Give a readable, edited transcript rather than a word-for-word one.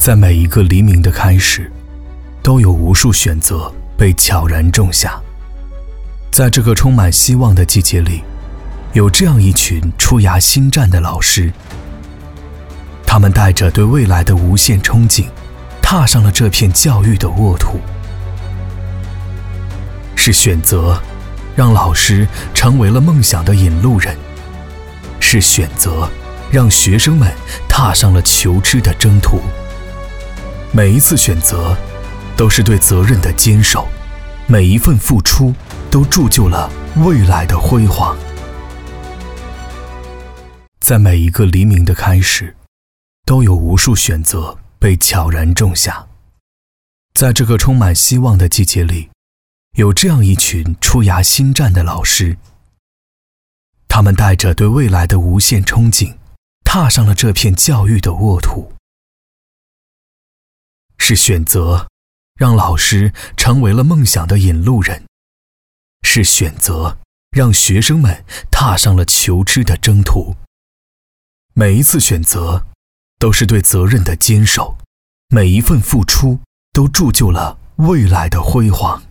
在每一个黎明的开始，都有无数选择被悄然种下。在这个充满希望的季节里，有这样一群出芽新战的老师，他们带着对未来的无限憧憬，踏上了这片教育的沃土。是选择让老师成为了梦想的引路人，是选择让学生们踏上了求知的征途。每一次选择都是对责任的坚守，每一份付出都铸就了未来的辉煌。在每一个黎明的开始，都有无数选择被悄然种下。在这个充满希望的季节里，有这样一群出芽新战的老师，他们带着对未来的无限憧憬，踏上了这片教育的沃土。是选择让老师成为了梦想的引路人，是选择让学生们踏上了求知的征途。每一次选择都是对责任的坚守，每一份付出都铸就了未来的辉煌。